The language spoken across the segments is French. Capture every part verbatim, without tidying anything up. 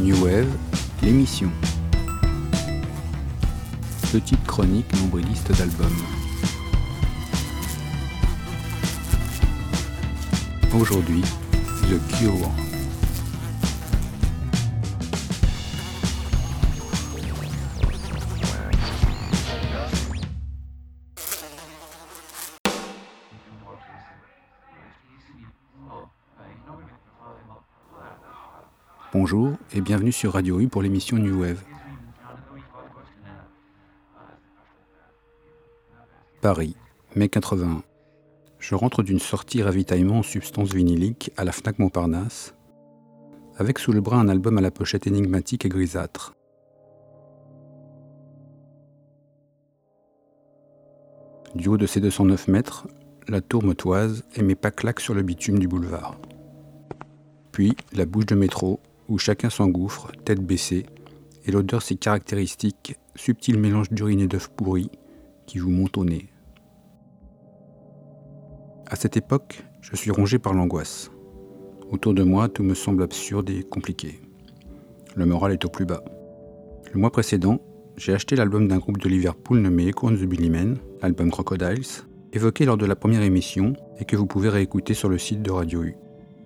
New Wave, l'émission. Petite chronique nombriliste d'albums. Aujourd'hui, The Cure. Bonjour et bienvenue sur Radio U pour l'émission New Wave. Paris, mai quatre-vingt-un. Je rentre d'une sortie ravitaillement en substances vinyliques à la Fnac Montparnasse, avec sous le bras un album à la pochette énigmatique et grisâtre. Du haut de ses deux cent neuf mètres, la tour me toise et mes pas claquent sur le bitume du boulevard. Puis la bouche de métro, où chacun s'engouffre, tête baissée, et l'odeur si caractéristique, subtil mélange d'urine et d'œufs pourris, qui vous monte au nez. À cette époque, je suis rongé par l'angoisse. Autour de moi, tout me semble absurde et compliqué. Le moral est au plus bas. Le mois précédent, j'ai acheté l'album d'un groupe de Liverpool nommé Echo and the Bunnymen, l'album Crocodiles, évoqué lors de la première émission et que vous pouvez réécouter sur le site de Radio U.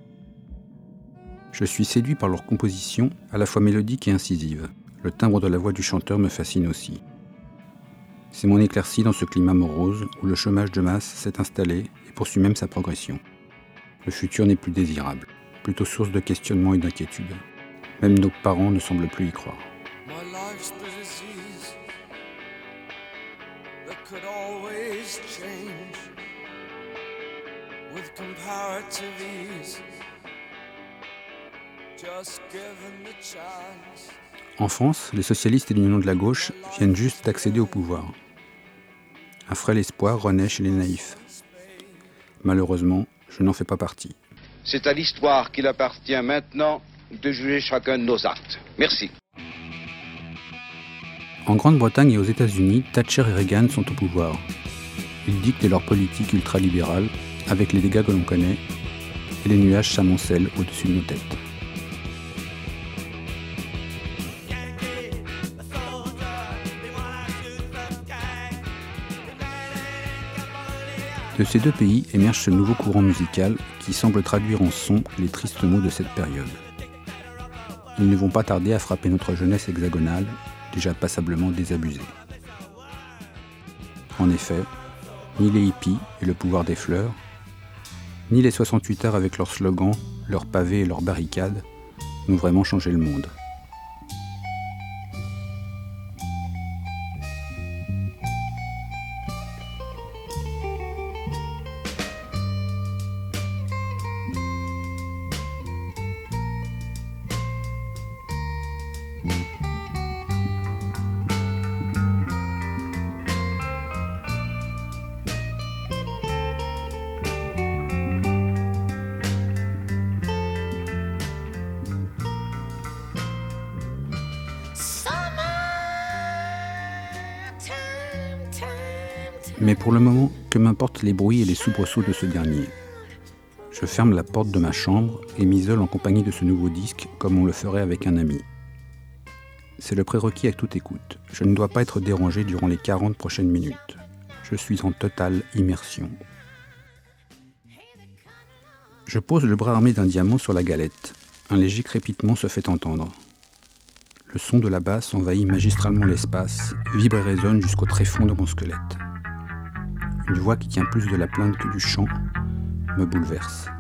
Je suis séduit par leur composition, à la fois mélodique et incisive. Le timbre de la voix du chanteur me fascine aussi. C'est mon éclaircie dans ce climat morose où le chômage de masse s'est installé et poursuit même sa progression. Le futur n'est plus désirable, plutôt source de questionnement et d'inquiétude. Même nos parents ne semblent plus y croire. En France, les socialistes et l'union de la gauche viennent juste d'accéder au pouvoir. Un frêle espoir renaît chez les naïfs. Malheureusement, je n'en fais pas partie. C'est à l'histoire qu'il appartient maintenant de juger chacun de nos actes. Merci. En Grande-Bretagne et aux États-Unis, Thatcher et Reagan sont au pouvoir. Ils dictent leur politique ultralibérale, avec les dégâts que l'on connaît, et les nuages s'amoncellent au-dessus de nos têtes. De ces deux pays émerge ce nouveau courant musical qui semble traduire en son les tristes mots de cette période. Ils ne vont pas tarder à frapper notre jeunesse hexagonale, déjà passablement désabusée. En effet, ni les hippies et le pouvoir des fleurs, ni les soixante-huit heures avec leurs slogans, leurs pavés et leurs barricades n'ont vraiment changé le monde. Mais pour le moment, que m'importent les bruits et les soubresauts de ce dernier. Je ferme la porte de ma chambre et m'isole en compagnie de ce nouveau disque comme on le ferait avec un ami. C'est le prérequis à toute écoute. Je ne dois pas être dérangé durant les quarante prochaines minutes. Je suis en totale immersion. Je pose le bras armé d'un diamant sur la galette. Un léger crépitement se fait entendre. Le son de la basse envahit magistralement l'espace, vibre et résonne jusqu'au tréfonds de mon squelette. Une voix qui tient plus de la plainte que du chant me bouleverse.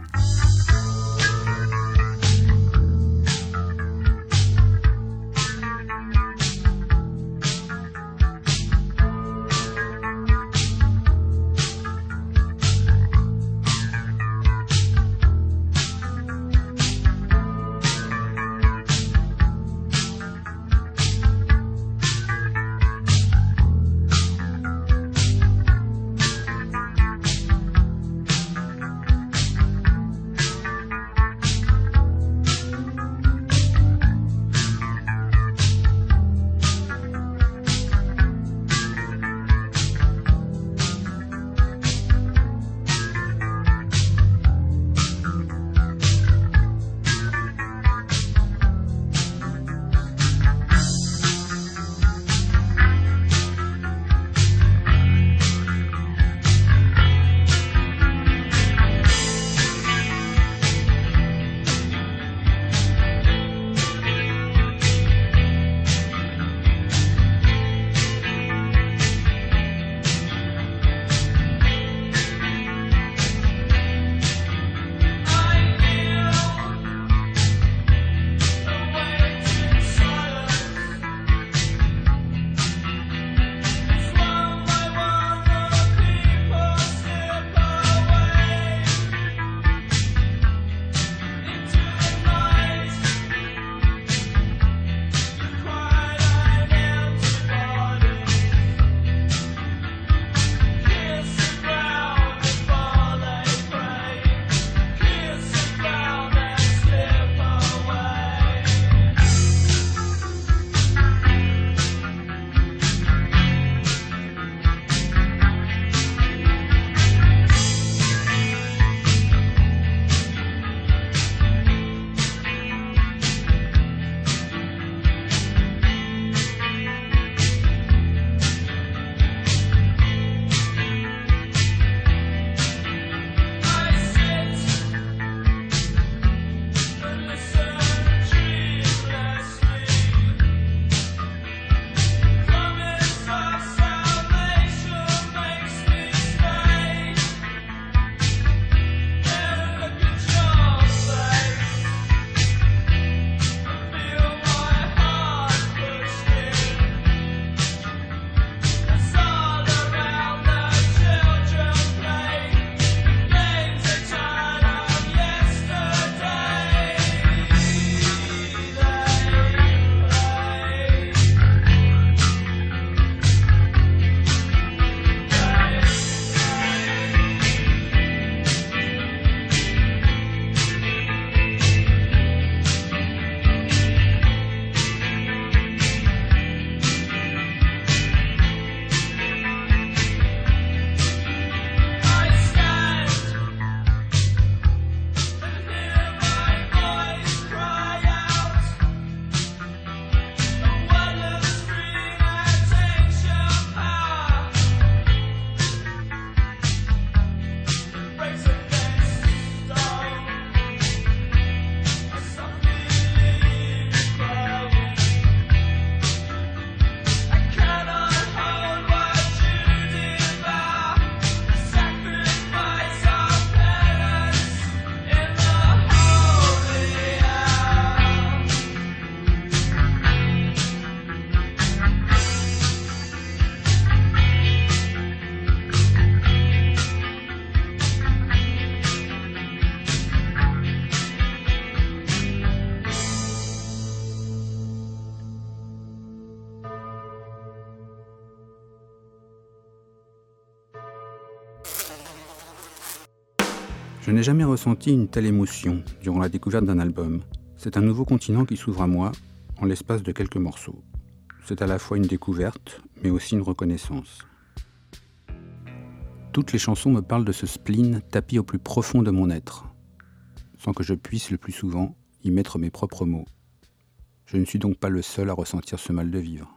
Je n'ai jamais ressenti une telle émotion durant la découverte d'un album. C'est un nouveau continent qui s'ouvre à moi en l'espace de quelques morceaux. C'est à la fois une découverte, mais aussi une reconnaissance. Toutes les chansons me parlent de ce spleen tapi au plus profond de mon être, sans que je puisse le plus souvent y mettre mes propres mots. Je ne suis donc pas le seul à ressentir ce mal de vivre.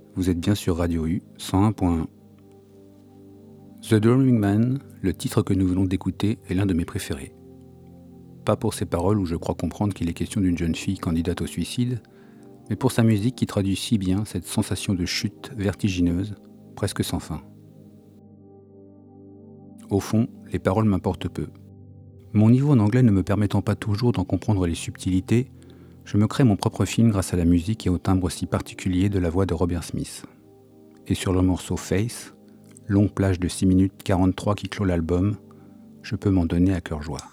Vous êtes bien sur Radio U cent un point un. The Drumming Man, le titre que nous venons d'écouter, est l'un de mes préférés. Pas pour ses paroles où je crois comprendre qu'il est question d'une jeune fille candidate au suicide, mais pour sa musique qui traduit si bien cette sensation de chute vertigineuse, presque sans fin. Au fond, les paroles m'importent peu. Mon niveau en anglais ne me permettant pas toujours d'en comprendre les subtilités, je me crée mon propre film grâce à la musique et au timbre si particulier de la voix de Robert Smith. Et sur le morceau Face, longue plage de six minutes quarante-trois qui clôt l'album, je peux m'en donner à cœur joie.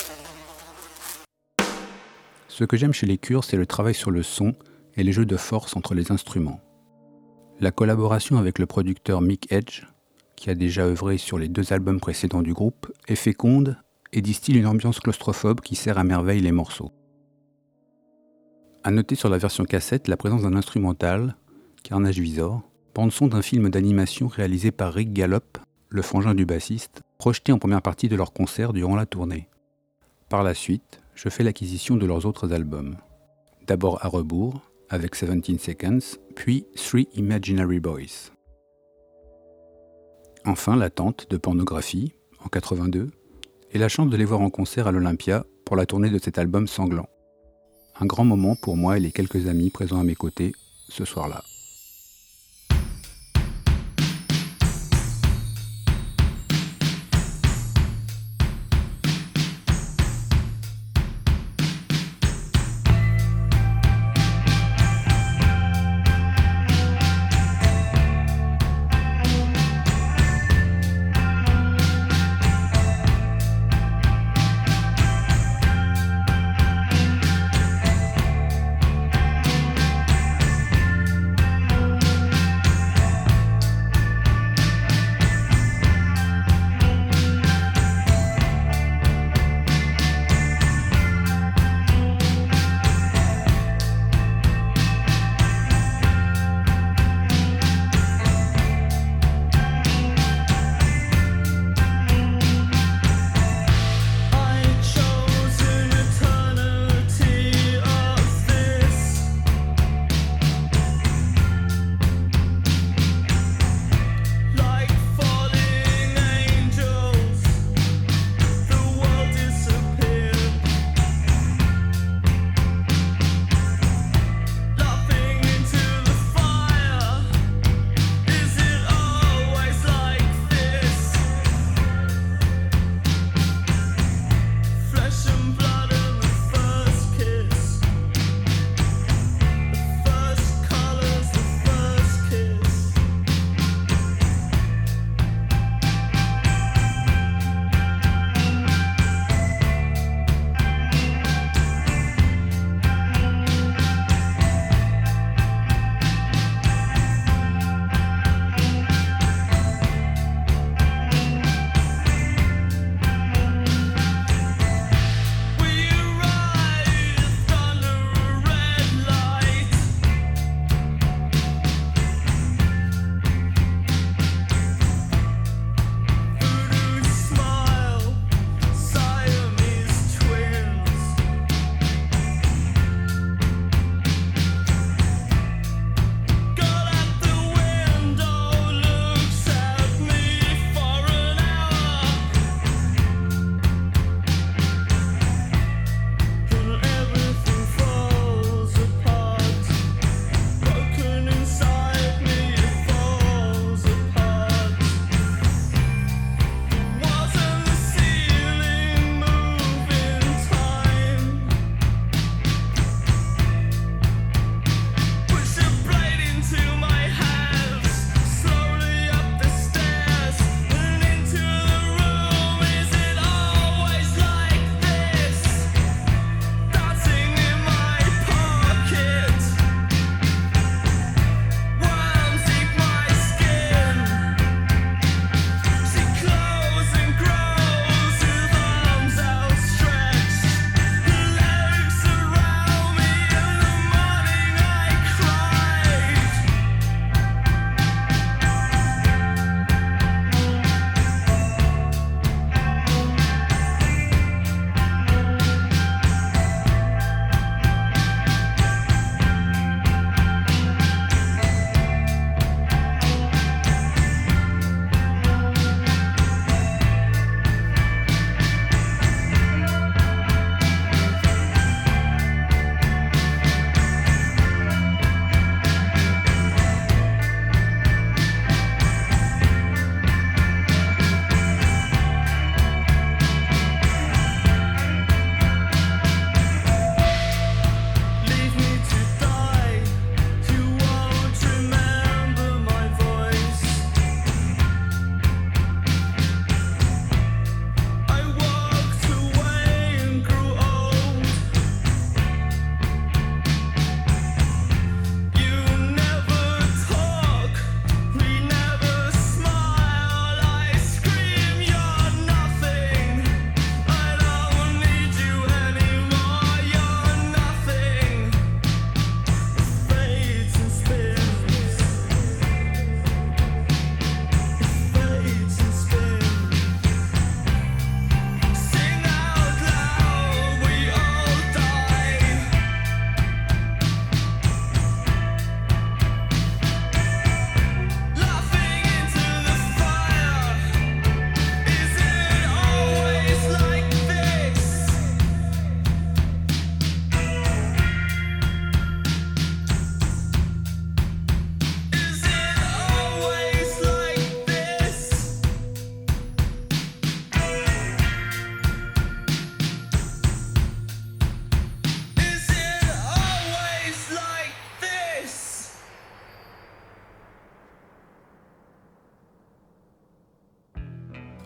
Ce que j'aime chez les Cure, c'est le travail sur le son et les jeux de force entre les instruments. La collaboration avec le producteur Mick Edge, qui a déjà œuvré sur les deux albums précédents du groupe, est féconde et distille une ambiance claustrophobe qui sert à merveille les morceaux. À noter sur la version cassette la présence d'un instrumental, Carnage Visor, bande-son d'un film d'animation réalisé par Rick Gallop, le frangin du bassiste, projeté en première partie de leur concert durant la tournée. Par la suite, je fais l'acquisition de leurs autres albums. D'abord À rebours, avec seventeen Seconds, puis Three Imaginary Boys. Enfin, l'attente de Pornographie, en quatre-vingt-deux, et la chance de les voir en concert à l'Olympia pour la tournée de cet album sanglant. Un grand moment pour moi et les quelques amis présents à mes côtés ce soir-là.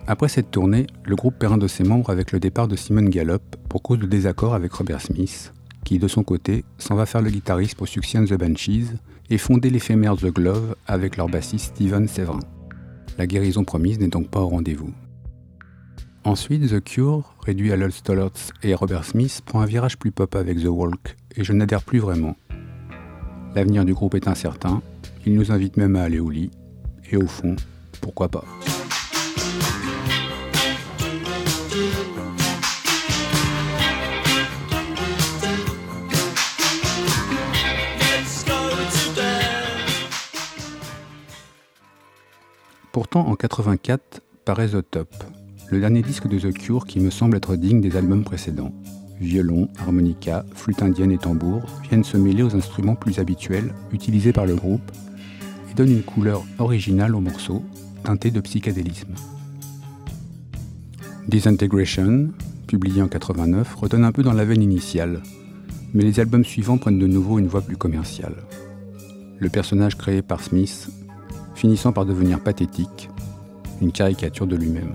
Après cette tournée, le groupe perd un de ses membres avec le départ de Simon Gallup pour cause de désaccord avec Robert Smith, qui de son côté s'en va faire le guitariste pour Siouxsie and the Banshees et fonder l'éphémère The Glove avec leur bassiste Steven Severin. La guérison promise n'est donc pas au rendez-vous. Ensuite, The Cure, réduit à Lol Stollertz et Robert Smith, prend un virage plus pop avec The Walk et je n'adhère plus vraiment. L'avenir du groupe est incertain, il nous invite même à aller au lit, et au fond, pourquoi pas. Pourtant, en quatre-vingt-quatre, paraît The Top, le dernier disque de The Cure qui me semble être digne des albums précédents. Violon, harmonica, flûte indienne et tambour viennent se mêler aux instruments plus habituels utilisés par le groupe et donnent une couleur originale au morceau, teintée de psychédélisme. Disintegration, publié en quatre-vingt-neuf, redonne un peu dans la veine initiale, mais les albums suivants prennent de nouveau une voix plus commerciale. Le personnage créé par Smith finissant par devenir pathétique, une caricature de lui-même.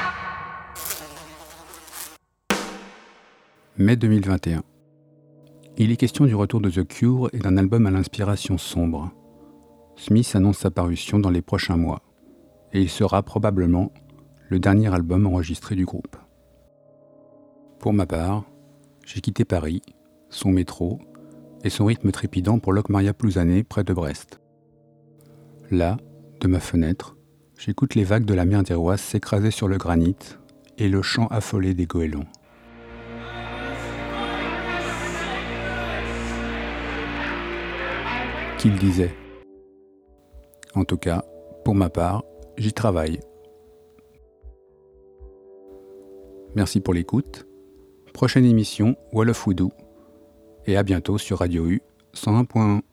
mai deux mille vingt et un. Il est question du retour de The Cure et d'un album à l'inspiration sombre. Smith annonce sa parution dans les prochains mois, et il sera probablement le dernier album enregistré du groupe. Pour ma part, j'ai quitté Paris, son métro et son rythme trépidant pour Locmaria Plouzané près de Brest. Là, de ma fenêtre, j'écoute les vagues de la mer d'Iroise s'écraser sur le granit et le chant affolé des goélands. Qu'il disait. En tout cas, pour ma part, j'y travaille. Merci pour l'écoute. Prochaine émission, Wall of Voodoo. Et à bientôt sur Radio U cent un point un.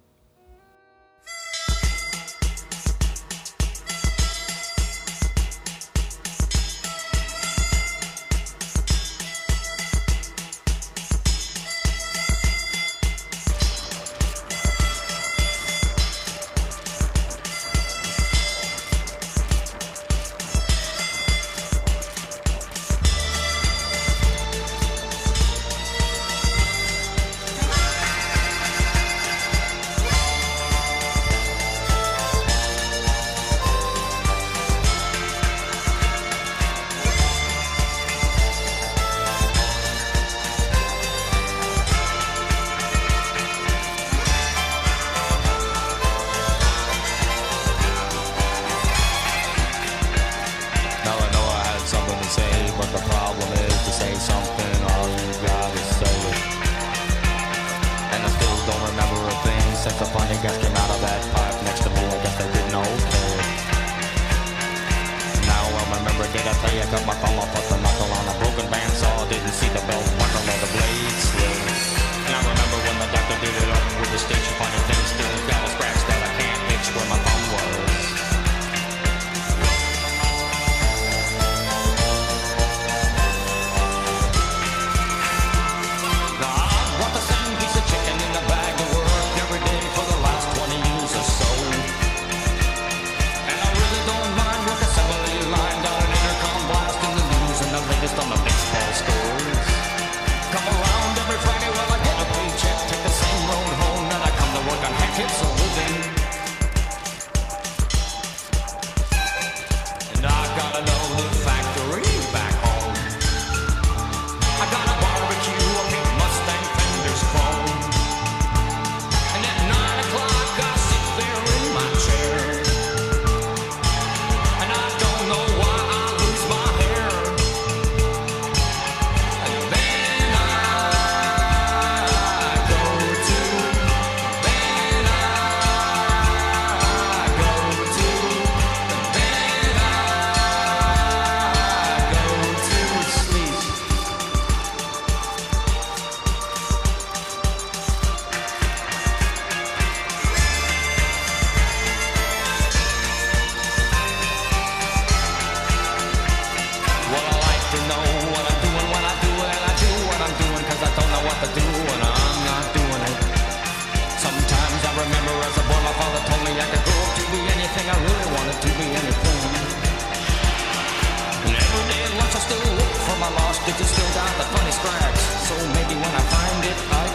Still got the funny scratch, so maybe when I find it, I